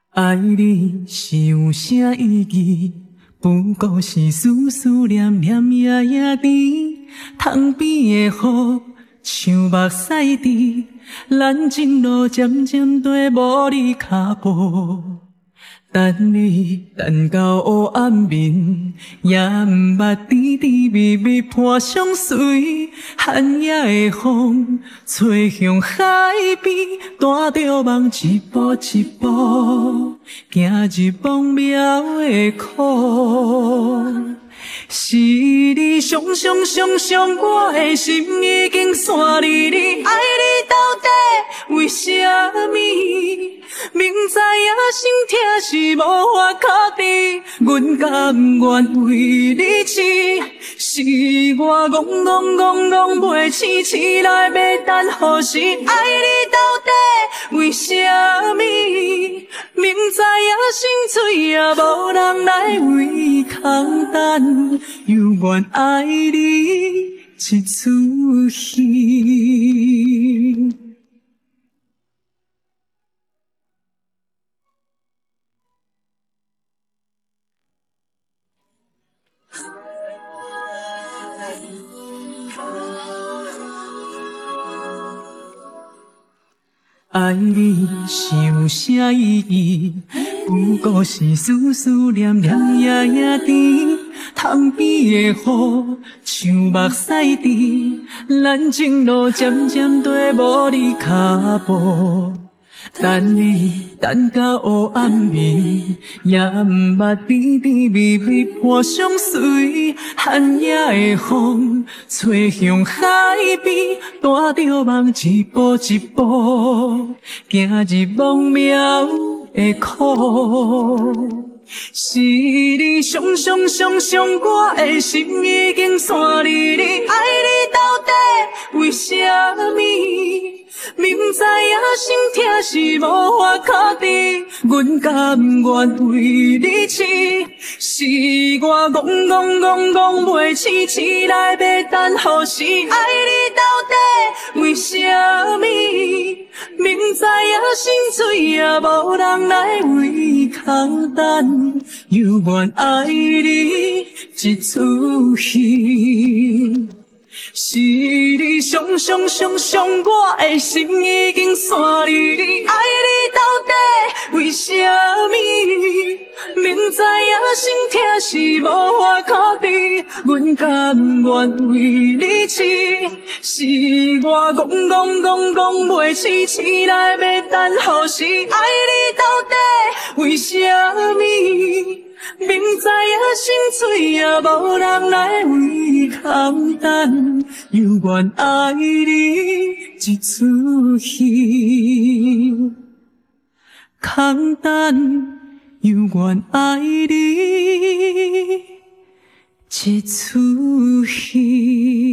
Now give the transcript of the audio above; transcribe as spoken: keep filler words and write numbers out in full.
爱你是有啥意义？不过是思思念念夜夜甜，窗边的雨像目屎滴，咱前路渐渐地无你脚步。等你等到黑暗面，也毋捌甜甜蜜蜜伴相随。寒夜的风吹向海边，带着梦一步一步，行入梦渺的苦。是你伤伤伤伤我的心，已经散离你，爱你到底为什么？明知影心痛是无法确定，阮甘愿为你痴。是我戆戆戆戆袂醒，醒来要等何时？爱你到底为什么？明知影心碎也无人来为空等，犹原爱你一出戏。爱你是有啥意义？不过是思思念念夜夜甜，窗边的雨像目屎滴，咱前路渐渐地无你脚步。等你等到黑暗暝，也毋捌甜甜蜜蜜伴相随。寒夜的风吹向海边，带着梦一步一步，行入梦渺的苦。是你伤伤伤伤我的心，已经散离你，爱你到底为什么？明知影心痛是无法确定，阮甘愿为你痴。是我戆戆戆戆袂醒，醒来要等何时？爱你到底为什么？明知影心碎也无人来为空等，犹原爱你一出戏。是你伤伤伤伤我的心，已经散离你，爱你到底为什么？明知影心痛是无法确定，阮甘愿为你痴。是我戆戆戆戆袂醒，醒来要等何时？爱你到底为什么？明知影心碎也无人来为空等，犹原爱你一出戏。空等，犹原爱你一出戏。